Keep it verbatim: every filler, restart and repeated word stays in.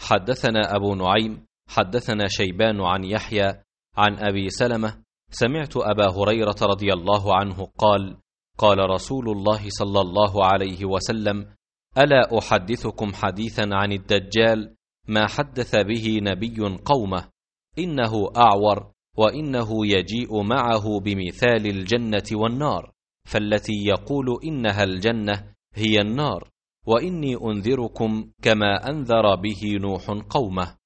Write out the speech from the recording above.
حدثنا أبو نعيم حدثنا شيبان عن يحيى عن أبي سلمة سمعت أبا هريرة رضي الله عنه قال قال رسول الله صلى الله عليه وسلم: ألا أحدثكم حديثا عن الدجال ما حدث به نبي قومه، إنه أعور، وإنه يجيء معه بمثال الجنة والنار، فالتي يقول إنها الجنة هي النار، وإني أنذركم كما أنذر به نوح قومه.